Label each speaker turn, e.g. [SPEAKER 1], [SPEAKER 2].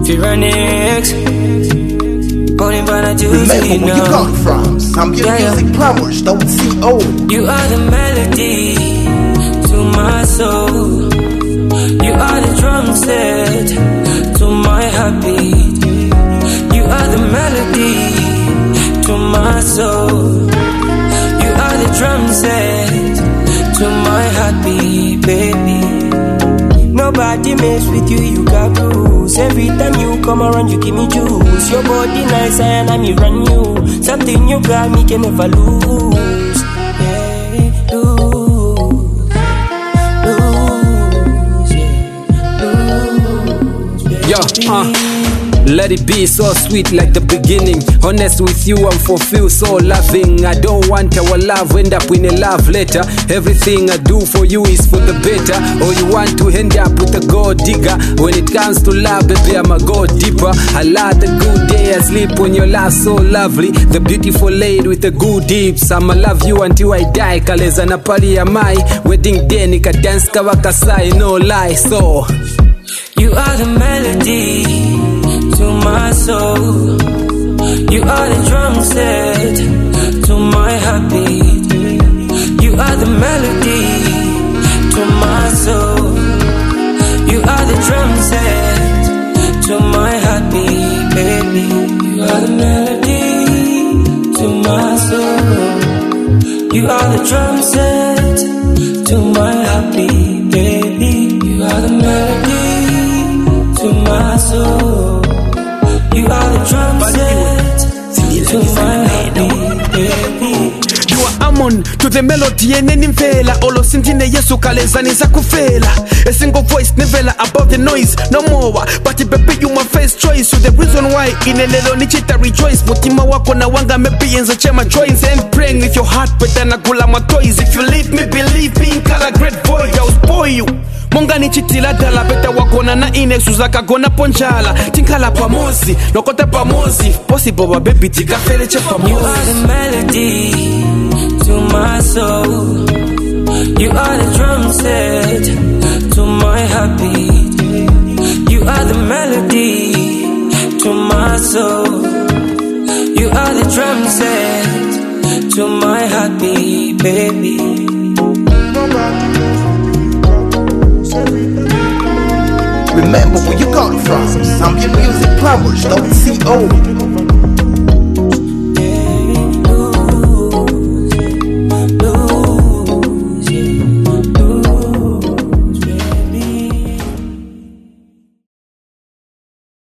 [SPEAKER 1] Tyrannics.
[SPEAKER 2] Remember where you got from. Zambian Music Powers, .co.
[SPEAKER 1] You are the melody to my soul. You are the drum set to my heartbeat. You are the melody to my soul. You are the drum set to my heartbeat, baby. Nobody mess with you, you got bruise. Every time you come around, you give me juice. Your body nice and I'm run you. Something you got me can never lose. Yeah, lose, yeah, lose.
[SPEAKER 3] Let it be so sweet like the beginning. Honest with you, I'm fulfilled, so loving. I don't want our love end up in a love letter. Everything I do for you is for the better. Or you want to end up with a gold digger. When it comes to love, baby, I'm a gold deeper. I love the good day I sleep when your love so lovely. The beautiful lady with the good hips. I'ma love you until I die. Kaleza na pali ya mai. Wedding day nika dance kawakasai, no lie. So
[SPEAKER 1] you are the melody to my soul. You are the drum set to my heartbeat. You are the melody to my soul. You are the drum set to my heartbeat, baby. You are the melody to my soul. You are the drum set to my heartbeat, baby. You are the melody to my soul. You are the drum set to my heartbeat, baby.
[SPEAKER 4] You are Amon to the melody and any fela. Olo sintine yesu kalezani za kufela. A single voice nevela above the noise, no more. But baby you my first choice. You the reason why in a little nichita rejoice. Mutima wako na wanga maybe in the chema joints. And praying with your heart better na gula my toys. If you leave me, believe me, kala great boy, I'll spoil you. Monga ni chitila dala beta wakona na ine suzaka gona ponjala tinkala pamozi lokota pamozi possible wa baby tika fele che pamozi.
[SPEAKER 1] You are the melody to my soul. You are the drum set to my heartbeat. You are the melody to my soul. You are the drum set to my heartbeat, baby.
[SPEAKER 2] Remember where you got from. Zambian Music Powers, .co.